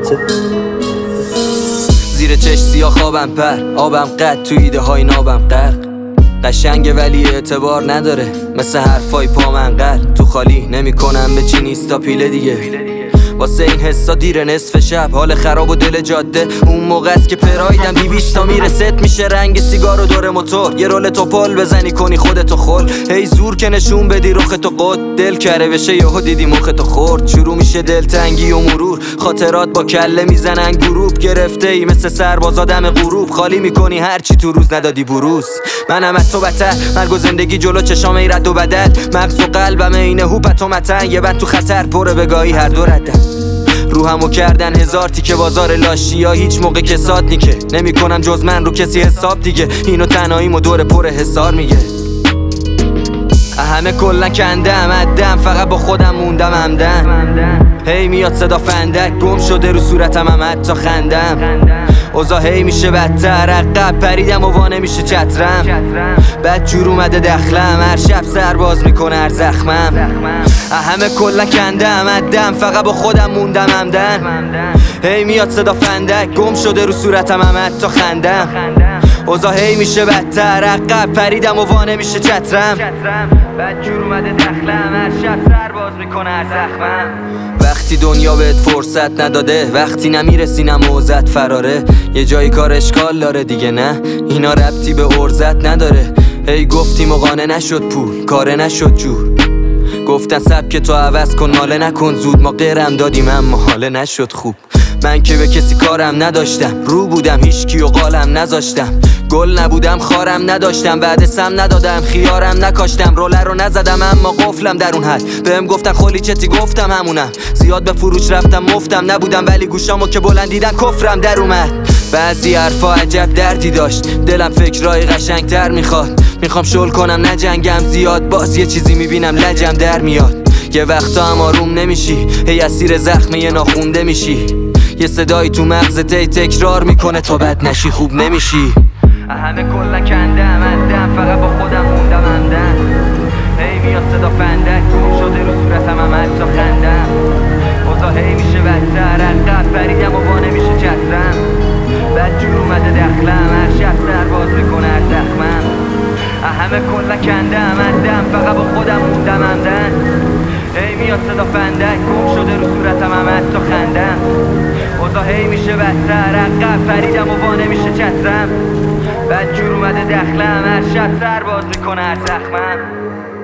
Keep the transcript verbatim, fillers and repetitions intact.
خودته. زیر چش سیاه خوابم پر، آبم قد تو ایده های نابم غرق. قشنگه ولی اعتبار نداره، مثل حرفای پامنقر. تو خالی نمی کنم به چی نیستا پیله دیگه، واسه این حسا دیر نصف شب، حال خراب و دل جاده. اون موقع است که پرایدم بیویش تا میرست میشه رنگ سیگار و دور موتور. یه رول توپل بزنی کنی خودتو خل، هی زور که نشون بدی رخ تو قد. دل کره بشه یهو دیدی مخ تو خورد، شروع میشه دلتنگی و مرور. خاطرات با کله میزنن گروپ، گرفته ای مثل سرباز آدم غروب. خالی میکنی هرچی تو روز ندادی بروز. منم از تو بتر، مرگ و زندگی جلو چشام ای رد و بدل. مغز و قلبم اینه هوپت و متن، یه بند تو خطر پره بگاهی هر دو ردن. روحمو کردن هزار تیکه بازار لاشی ها، هیچ موقع کساد نیکه. نمی کنم جز من رو کسی حساب دیگه، اینو تنهاییمو دور پر حسار میگه. همه کلن کندم ادم، فقط با خودم موندم همدن. هی میاد صدا فندک، گم شده رو صورتم هم حتی خندم. اوضاع هی میشه بدتر، عقب پریدم و وانه میشه چترم. بد جور اومده دخلم، هر شب سرباز میکنه هر زخمم. همه کلن کندم ادم، فقط با خودم موندم همدن. هی میاد صدا فندک، گم شده رو صورتم هم حتی خندم. اوضاع هی میشه بدتر، عقب پریدم و وانه میشه چترم. بد جور اومده دخلم، هر شب سرباز میکنه هر زخمم. وقتی دنیا بهت فرصت نداده، وقتی نمیرسی نموزت فراره. یه جایی کار اشکال داره دیگه، نه اینا ربطی به عرضت نداره. هی گفتیم و قانع نشد پول، کاره نشد جور. گفتن سبک تو عوض کن، ناله نکن زود. ما قرم دادیم اما حاله نشد خوب. من که به کسی کارم نداشتم، رو بودم هیچکی و قالم نذاشتم. گل نبودم خارم نداشتم، بعد سم ندادم خیارم نکاشتم. روله رو نزدم اما قفلم در اون حد. بهم گفتن خالی چتی گفتم همونم. زیاد به فروش رفتم مفتم نبودم، ولی گوشامو که بلند دیدن کفرم در اومد. بعضی حرفا عجب دردی داشت، دلم فکرای قشنگتر میخواد. میخوام شل کنم نجنگم زیاد، باز یه چیزی میبینم لجم در میاد. یه وقتا هم آروم نمیشی، هی اسیر زخم یه ناخونده میشی. یه صدایی تو مغزت هی تکرار میکنه تا بد نشی خوب نمیشی. همه کلن کندم ادم، فقط با خودم موندم همدن. هی میاد صدا فندک، گم شده رو صورتم هم حتی خندم. اوضاع هی میشه بدتر، عقب پریدم و وانه میشه چترم. بد جور اومده دخلم، هر شب سرباز میکنه هر زخمم. همه کلن کندم ادم، فقط با خودم موندم همدن. هی میاد صدا فندک، گم شده رو صورتم هم حتی خندم. اوضاع هی میشه بدتر، عقب پریدم و وانه میشه چترم. بد جور اومده دخلم، هر شب سرباز میکنه هر زخمم.